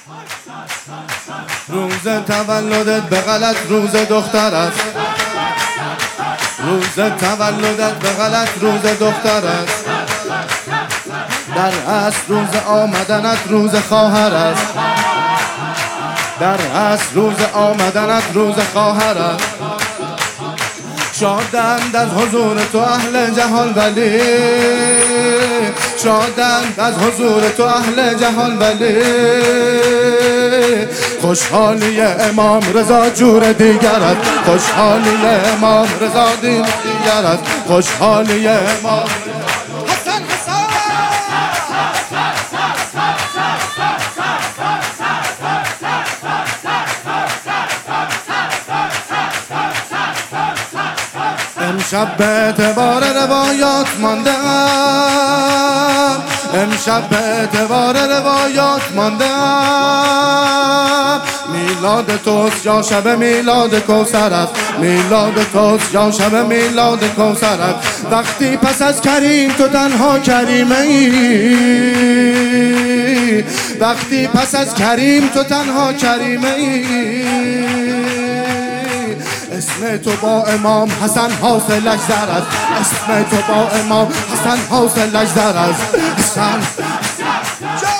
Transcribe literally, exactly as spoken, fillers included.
روز تولدت به غلط روز دختر است، روز تولدت به غلط روز دختر است، در اصل روز آمدنت روز خواهر است، در اصل روز آمدنت روز خواهر است. شادند از حضور تو اهل جهان ولی، شادند از حضور تو اهل جهان ولی، خوشحالی امام رضا جور دیگر است، خوشحالی امام رضا دیگر است، خوشحالی امام حسن حسن. امشب به اعتبار روایات ماندم، امشب به اعتبار روایات ماندم، میلاد توست یا شب میلاد کوثر است، میلاد توست یا شب میلاد کوثر است. وقتی پس از کریم تو تنها کریمه ای، وقتی پس از کریم تو تنها کریمه ای، اسم تو با امام حسن حاصلش زر است، اسم تو با امام حسن حاصلش زر است. حسن